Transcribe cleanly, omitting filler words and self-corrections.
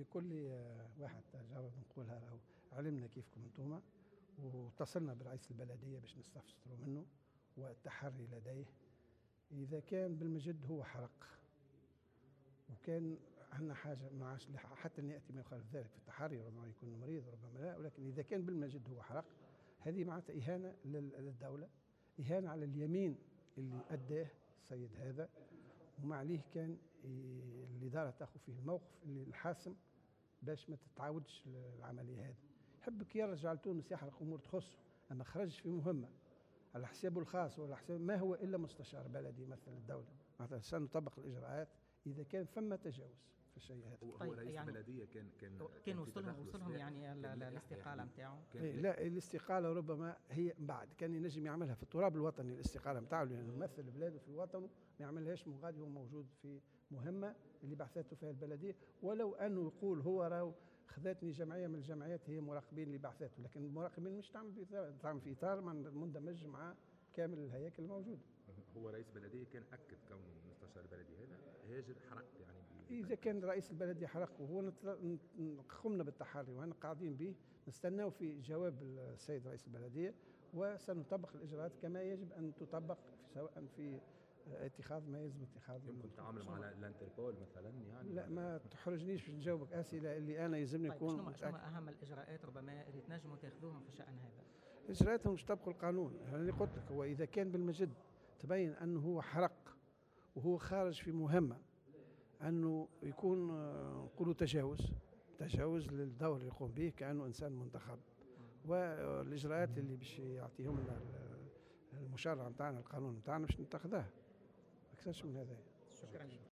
بكل واحد جرب نقولها راهو علمنا كيفكم انتوما، واتصلنا برئيس البلديه باش نستفسروا منه والتحري لديه. اذا كان بالمجد هو حرق وكان عندنا حاجه ما عادش حتى ياتي ما يخالف ذلك في التحري، ربما يكون مريض ربما لا، ولكن اذا كان بالمجد هو حرق هذه معناتها اهانه للدوله، اهانه على اليمين اللي اداه السيد هذا، وما عليه كان الاداره تاخذ فيه الموقف اللي الحاسم باش ما تتعاودش العمليه هذه. يحبك يرجع لتونس يحرق امور تخصه، اما خرج في مهمه على حسابه الخاص ولا حساب ما هو الا مستشار بلدي يمثل الدوله، معناتها سنطبق الاجراءات اذا كان ثم تجاوز في الشيء هذا. هو رئيس يعني البلديه كان وصلهم يعني الاستقاله نتاعو؟ لا، الاستقاله ربما هي بعد كان ينجم يعملها في التراب الوطني، الاستقاله نتاعو لانه يمثل بلاده في وطنه، ما يعملهاش من غادي هو موجود في مهمه اللي بعثته فيها البلديه، ولو انه يقول هو راهو خذتني جمعيه من الجمعيات هي مراقبين اللي بعثته، لكن المراقبين مش تعمل في اطار مندمج مع كامل الهياكل الموجوده. هو رئيس بلديه كان اكد كونه مستشار البلدي هذا هاجر حرق يعني اذا كان رئيس البلديه حرق وهو قمنا بالتحري وانا قاعدين به نستناو في جواب السيد رئيس البلديه، وسنطبق الاجراءات كما يجب ان تطبق سواء في اتخاذ ما يلزم اتخاذه. يمكن التعامل مع الانتربول مثلا يعني؟ لا ما تحرجنيش باش نجاوبك اسئله اللي انا يلزمني يكون. شنو اهم الاجراءات ربما اللي تنجموا تاخذوهم في الشان هذا؟ اجراءاتهم مش طبقوا القانون، انا اللي قلت لك هو اذا كان بالمجد تبين انه هو حرق وهو خارج في مهمه انه يكون نقولوا تجاوز للدور اللي يقوم به كانه انسان منتخب، والاجراءات اللي باش يعطيهم لنا المشرع نتاعنا القانون نتاعنا باش نتخذها اكثرش من هذا. شكرا.